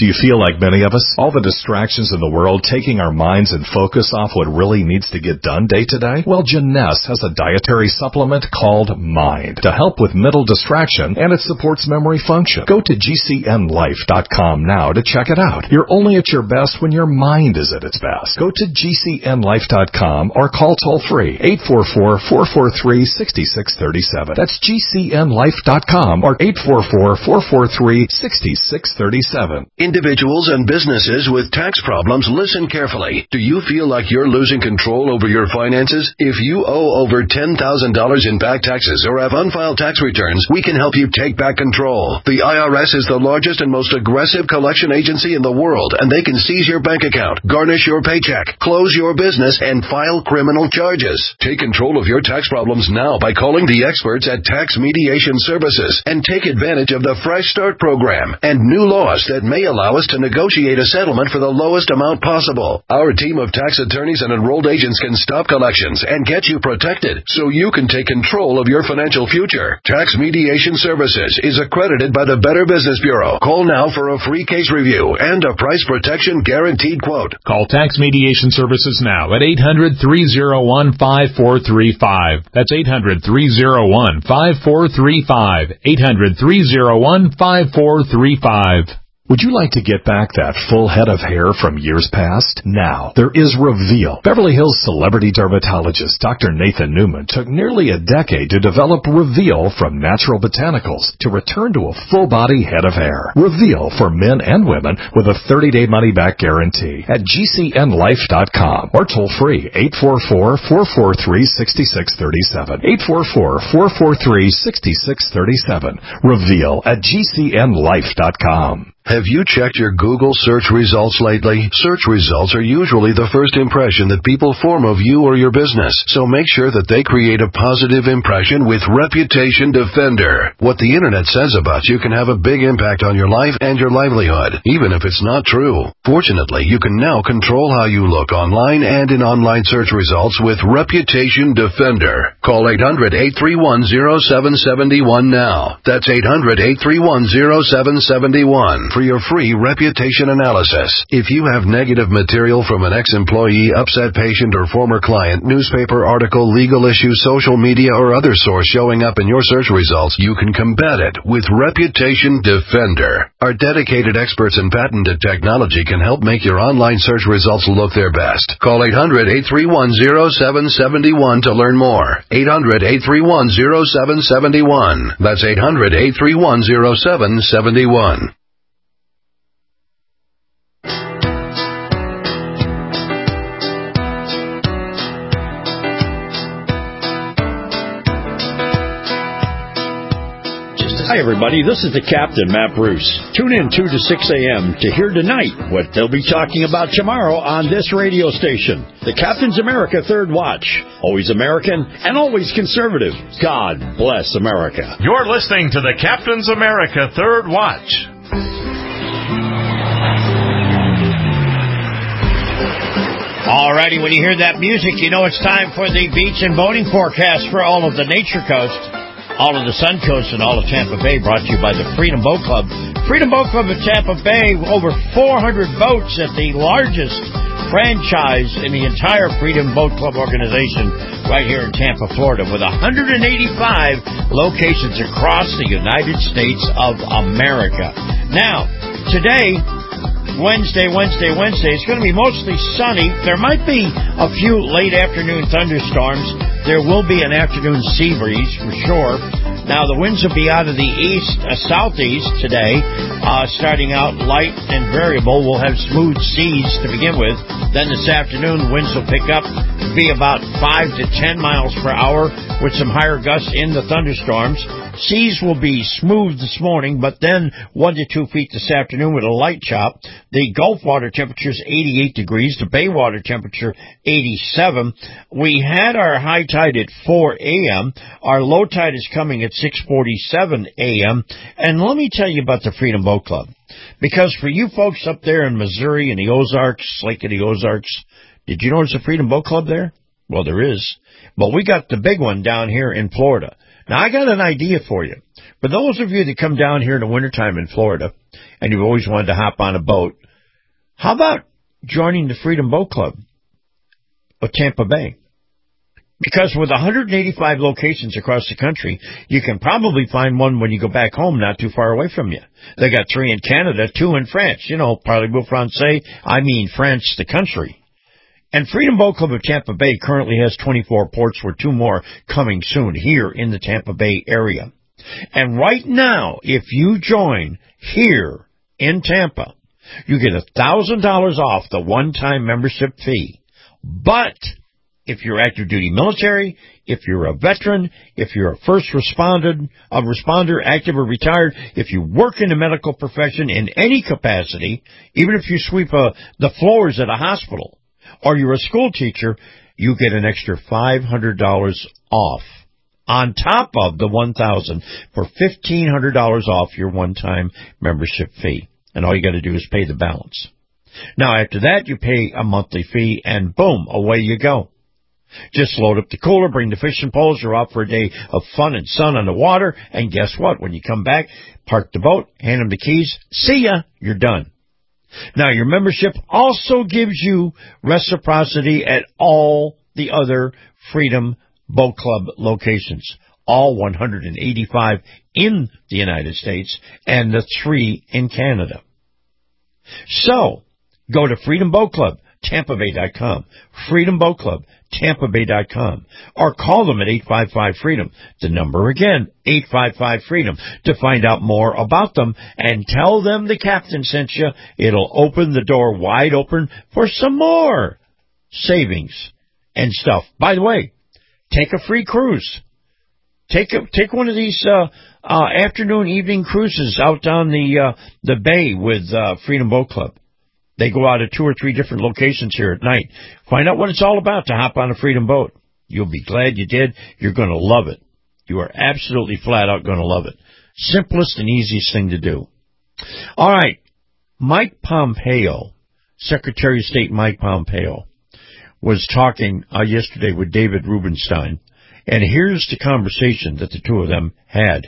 Do you feel like many of us? All the distractions in the world taking our minds and focus off what really needs to get done day to day? Well, Janess has a dietary supplement called Mind to help with mental distraction, and it supports memory function. Go to G C N life dot com now to check it out. You're only at your best when your mind is at its best. Go to G C N life dot com or call toll-free eight four four, four four three, six six three seven. That's G C N life dot com or eight four four, four four three, six six three seven. Individuals and businesses with tax problems, listen carefully. Do you feel like you're losing control over your finances? If you owe over ten thousand dollars in back taxes or have unfiled tax returns, we can help you take back control. The I R S is the largest and most aggressive collection agency in the world, and they can seize your bank account, garnish your paycheck, close your business, and file criminal charges. Take control of your tax problems now by calling the experts at Tax Mediation Services and take advantage of the Fresh Start program and new laws that may allow us to negotiate a settlement for the lowest amount possible. Our team of tax attorneys and enrolled agents can stop collections and get you protected so you can take control of your financial future. Tax Mediation Services is accredited by the Better Business Bureau. Call now for a free case review and a price protection guaranteed quote. Call Tax Mediation Services now at eight hundred, three oh one, five four three five. That's eight hundred, three oh one, five four three five. eight hundred, three oh one, five four three five. Would you like to get back that full head of hair from years past? Now, there is Reveal. Beverly Hills celebrity dermatologist Doctor Nathan Newman took nearly a decade to develop Reveal from natural botanicals to return to a full-body head of hair. Reveal for men and women with a thirty-day money-back guarantee at G C N life dot com or toll-free eight four four, four four three, six six three seven. eight four four, four four three, six six three seven. Reveal at G C N life dot com. Have you checked your Google search results lately? Search results are usually the first impression that people form of you or your business, so make sure that they create a positive impression with Reputation Defender. What the internet says about you can have a big impact on your life and your livelihood, even if it's not true. Fortunately, you can now control how you look online and in online search results with Reputation Defender. Call eight hundred, eight three one, oh seven seven one now. That's eight hundred, eight three one, oh seven seven one. For your free reputation analysis. If you have negative material from an ex-employee, upset patient, or former client, newspaper article, legal issue, social media, or other source showing up in your search results, you can combat it with Reputation Defender. Our dedicated experts in patented technology can help make your online search results look their best. Call eight hundred, eight three one, oh seven seven one to learn more. eight hundred, eight three one, oh seven seven one. That's eight hundred, eight three one, oh seven seven one. Hi, everybody. This is the Captain, Matt Bruce. Tune in two to six a.m. to hear tonight what they'll be talking about tomorrow on this radio station. The Captain's America Third Watch. Always American and always conservative. God bless America. You're listening to the Captain's America Third Watch. Alrighty, when you hear that music, you know it's time for the beach and boating forecast for all of the Nature Coast, all of the Sun Coast, and all of Tampa Bay, brought to you by the Freedom Boat Club. Freedom Boat Club of Tampa Bay, over four hundred boats at the largest franchise in the entire Freedom Boat Club organization right here in Tampa, Florida, with one hundred eighty-five locations across the United States of America. Now, today, Wednesday, Wednesday, Wednesday, it's going to be mostly sunny. There might be a few late afternoon thunderstorms. There will be an afternoon sea breeze for sure. Now, the winds will be out of the east, uh, southeast today, uh, starting out light and variable. We'll have smooth seas to begin with. Then this afternoon, the winds will pick up, be about five to ten miles per hour with some higher gusts in the thunderstorms. Seas will be smooth this morning, but then one to two feet this afternoon with a light chop. The Gulf water temperature is eighty-eight degrees. The Bay water temperature, eighty-seven. We had our high tide at four a.m. Our low tide is coming at six forty-seven a.m. And let me tell you about the Freedom Boat Club. Because for you folks up there in Missouri and the Ozarks, Lake of the Ozarks, did you know there's a Freedom Boat Club there? Well, there is. But we got the big one down here in Florida. Now, I got an idea for you. For those of you that come down here in the wintertime in Florida, and you've always wanted to hop on a boat, how about joining the Freedom Boat Club of Tampa Bay? Because with one hundred eighty-five locations across the country, you can probably find one when you go back home not too far away from you. They got three in Canada, two in France. You know, parlez-vous français? I mean France, the country. And Freedom Boat Club of Tampa Bay currently has twenty-four ports, with two more coming soon here in the Tampa Bay area. And right now, if you join here in Tampa, you get one thousand dollars off the one-time membership fee. But if you're active duty military, if you're a veteran, if you're a first responder, a responder, active or retired, if you work in the medical profession in any capacity, even if you sweep uh, the floors at a hospital, or you're a school teacher, you get an extra five hundred dollars off on top of the one thousand dollars for fifteen hundred dollars off your one-time membership fee. And all you got to do is pay the balance. Now, after that, you pay a monthly fee, and boom, away you go. Just load up the cooler, bring the fishing poles, you're out for a day of fun and sun on the water, and guess what? When you come back, park the boat, hand them the keys, see ya, you're done. Now, your membership also gives you reciprocity at all the other Freedom Boat Club locations, all one hundred eighty-five in the United States and the three in Canada. So, go to Freedom Boat Club, Tampa Bay dot com, Freedom Boat Club, Tampa Bay dot com, or call them at eight five five freedom. The number again, eight five five freedom, to find out more about them, and tell them the captain sent you. It'll open the door wide open for some more savings and stuff. By the way, take a free cruise. Take a, take one of these uh, uh, afternoon, evening cruises out down the uh, the bay with uh, Freedom Boat Club. They go out at two or three different locations here at night. Find out what it's all about to hop on a Freedom boat. You'll be glad you did. You're going to love it. You are absolutely flat out going to love it. Simplest and easiest thing to do. All right. Mike Pompeo, Secretary of State Mike Pompeo, was talking uh, yesterday with David Rubenstein. And here's the conversation that the two of them had.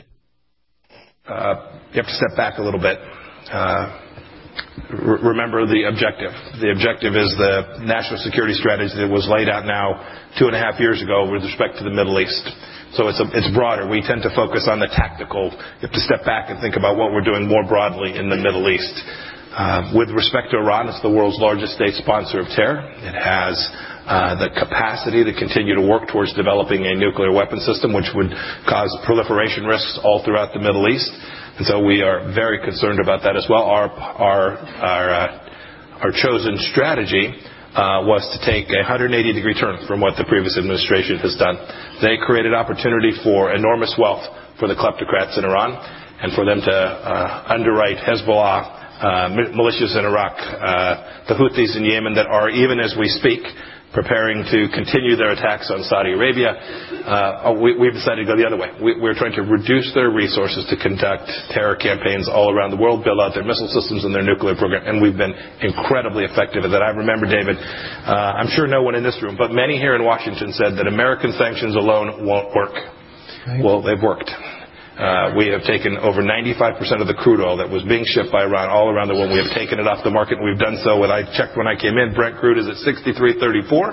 Uh, you have to step back a little bit. Uh, re- remember the objective. The objective is the national security strategy that was laid out now two and a half years ago with respect to the Middle East. So it's a, it's broader. We tend to focus on the tactical. You have to step back and think about what we're doing more broadly in the Middle East. Uh, with respect to Iran, it's the world's largest state sponsor of terror. It has Uh, the capacity to continue to work towards developing a nuclear weapon system, which would cause proliferation risks all throughout the Middle East. And so we are very concerned about that as well. Our our our, uh, our chosen strategy uh, was to take a one hundred eighty degree turn from what the previous administration has done. They created opportunity for enormous wealth for the kleptocrats in Iran, and for them to uh, underwrite Hezbollah, uh, militias in Iraq, uh, the Houthis in Yemen that are, even as we speak, preparing to continue their attacks on Saudi Arabia. Uh, we, we've decided to go the other way. We, we're trying to reduce their resources to conduct terror campaigns all around the world, build out their missile systems and their nuclear program, and we've been incredibly effective at that. I remember, David, uh, I'm sure no one in this room, but many here in Washington said that American sanctions alone won't work. Right. Well, they've worked. Uh, we have taken over ninety-five percent of the crude oil that was being shipped by Iran all around the world. We have taken it off the market, and we've done so. When I checked when I came in, Brent crude is at sixty-three thirty-four,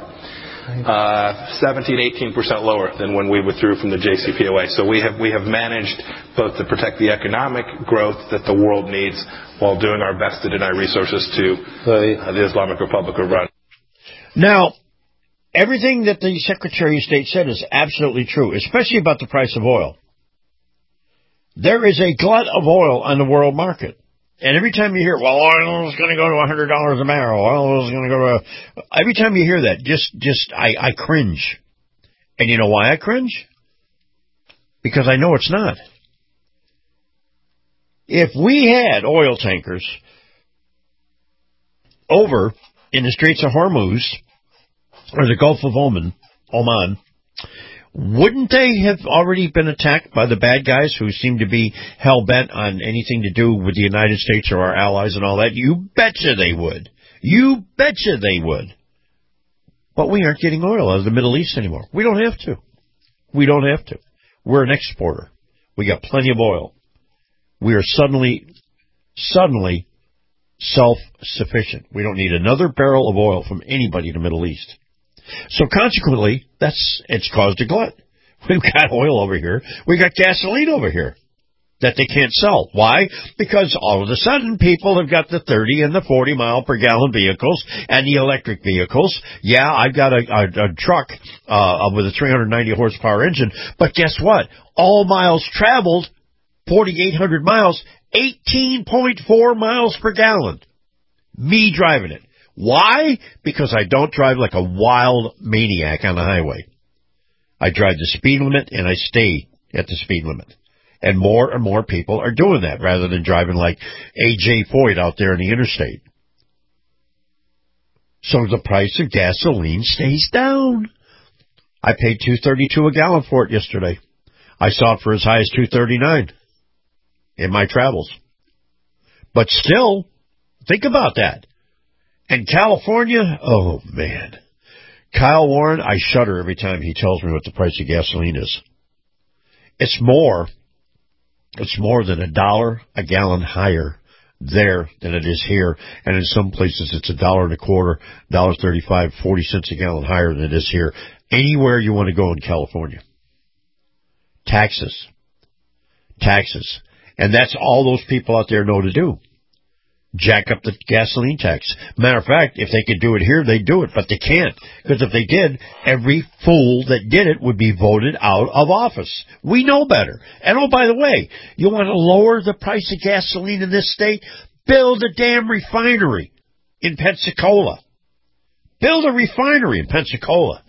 uh, seventeen, eighteen percent lower than when we withdrew from the J C P O A. So we have we have managed both to protect the economic growth that the world needs while doing our best to deny resources to uh, the Islamic Republic of Iran. Now, everything that the Secretary of State said is absolutely true, especially about the price of oil. There is a glut of oil on the world market. And every time you hear, well, oil is going to go to one hundred dollars a barrel, oil is going to go to... A... Every time you hear that, just, just I, I cringe. And you know why I cringe? Because I know it's not. If we had oil tankers over in the Straits of Hormuz, or the Gulf of Oman, Oman, wouldn't they have already been attacked by the bad guys who seem to be hell-bent on anything to do with the United States or our allies and all that? You betcha they would. You betcha they would. But we aren't getting oil out of the Middle East anymore. We don't have to. We don't have to. We're an exporter. We got plenty of oil. We are suddenly, suddenly self-sufficient. We don't need another barrel of oil from anybody in the Middle East. So consequently, that's it's caused a glut. We've got oil over here. We got gasoline over here that they can't sell. Why? Because all of a sudden people have got the thirty and the forty mile per gallon vehicles and the electric vehicles. Yeah, I've got a, a, a truck uh, with a three hundred ninety horsepower engine, but guess what? All miles traveled, forty-eight hundred miles, eighteen point four miles per gallon. Me driving it. Why? Because I don't drive like a wild maniac on the highway. I drive the speed limit and I stay at the speed limit. And more and more people are doing that rather than driving like A J Foyt out there in the interstate. So the price of gasoline stays down. I paid two thirty-two a gallon for it yesterday. I saw it for as high as two thirty-nine in my travels. But still, think about that. And California, oh man. Kyle Warren, I shudder every time he tells me what the price of gasoline is. It's more, it's more than a dollar a gallon higher there than it is here. And in some places it's a dollar and a quarter, dollar thirty-five, forty cents a gallon higher than it is here. Anywhere you want to go in California. Taxes. Taxes. And that's all those people out there know to do. Jack up the gasoline tax. Matter of fact, if they could do it here, they'd do it, but they can't. Because if they did, every fool that did it would be voted out of office. We know better. And oh, by the way, you want to lower the price of gasoline in this state? Build a damn refinery in Pensacola. Build a refinery in Pensacola.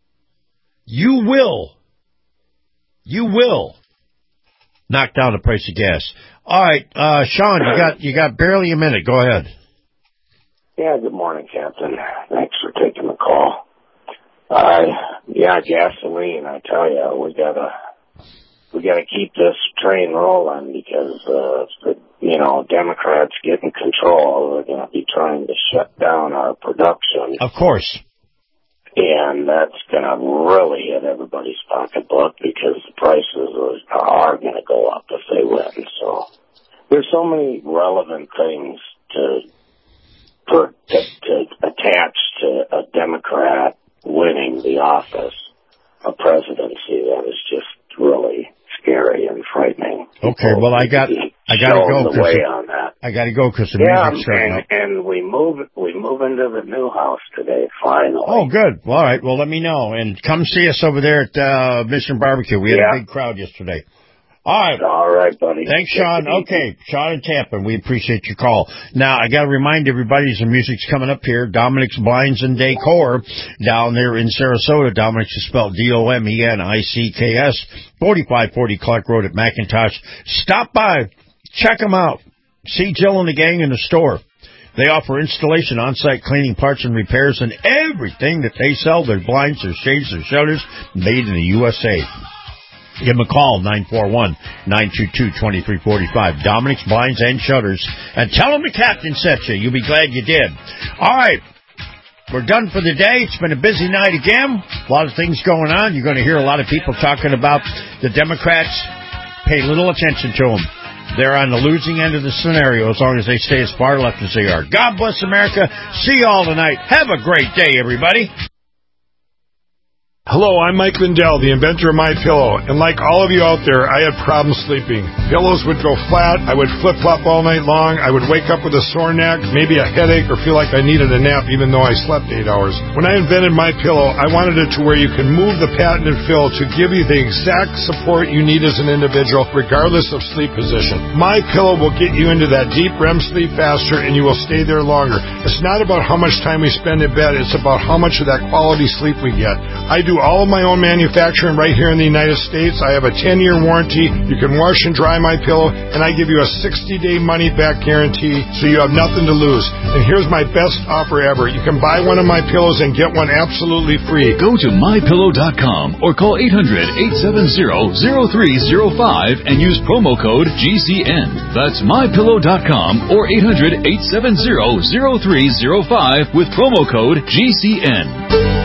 You will, you will knock down the price of gas. All right, uh, Sean, you got you got barely a minute. Go ahead. Yeah, good morning, Captain. Thanks for taking the call. Uh, yeah, gasoline. I tell you, we gotta we gotta keep this train rolling because uh, if the, you know, Democrats get in control, they're gonna be trying to shut down our production. Of course. And that's going to really hit everybody's pocketbook because the prices are going to go up if they win. So there's so many relevant things to, for, to, to attach to a Democrat winning the office, a presidency that is just really scary and frightening. Okay, well, I got I got to go. The way on that. I got to go because the yeah, music's starting and, up. and we move we move into the new house today. Finally. Oh, good. Well, all right. Well, let me know and come see us over there at uh, Mission Barbecue. We had yeah. a big crowd yesterday. All right. All right, buddy. Thanks, Sean. Okay, Sean and Tampa, we appreciate your call. Now, I got to remind everybody, some music's coming up here. Dominic's Blinds and Decor down there in Sarasota. Dominic's is spelled D O M E N I C K S, forty-five forty Clark Road at McIntosh. Stop by. Check them out. See Jill and the gang in the store. They offer installation, on-site cleaning, parts and repairs, and everything that they sell. Their blinds, their shades, their shutters, made in the U S A. Give them a call, nine four one, nine two two, two three four five. Dominic's Blinds and Shutters. And tell them the captain sent you. You'll be glad you did. All right. We're done for the day. It's been a busy night again. A lot of things going on. You're going to hear a lot of people talking about the Democrats. Pay little attention to them. They're on the losing end of the scenario as long as they stay as far left as they are. God bless America. See you all tonight. Have a great day, everybody. Hello, I'm Mike Lindell, the inventor of MyPillow, and like all of you out there, I had problems sleeping. Pillows would go flat, I would flip-flop all night long, I would wake up with a sore neck, maybe a headache, or feel like I needed a nap even though I slept eight hours. When I invented MyPillow, I wanted it to where you can move the patented fill to give you the exact support you need as an individual, regardless of sleep position. MyPillow will get you into that deep R E M sleep faster, and you will stay there longer. It's not about how much time we spend in bed, it's about how much of that quality sleep we get. I do all of my own manufacturing right here in the United States. I have a ten-year warranty. You can wash and dry my pillow, and I give you a sixty-day money-back guarantee, so you have nothing to lose. And here's my best offer ever. You can buy one of my pillows and get one absolutely free. Go to my pillow dot com or call eight hundred, eight seven zero, zero three zero five and use promo code G C N. That's my pillow dot com or eight hundred, eight seven zero, zero three zero five with promo code G C N.